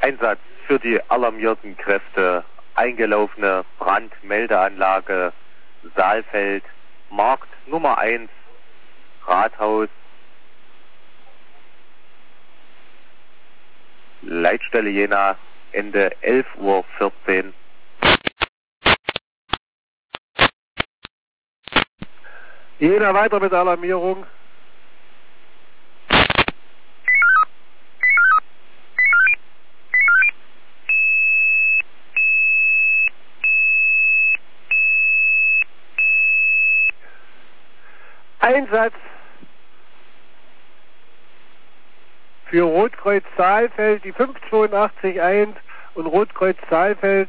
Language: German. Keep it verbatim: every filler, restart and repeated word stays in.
Einsatz für die alarmierten Kräfte. Eingelaufene Brandmeldeanlage Saalfeld, Markt Nummer eins, Rathaus, Leitstelle Jena, Ende elf Uhr vierzehn. Jena weiter mit Alarmierung. Einsatz für Rotkreuz Saalfeld, die fünf zwei acht eins und Rotkreuz Saalfeld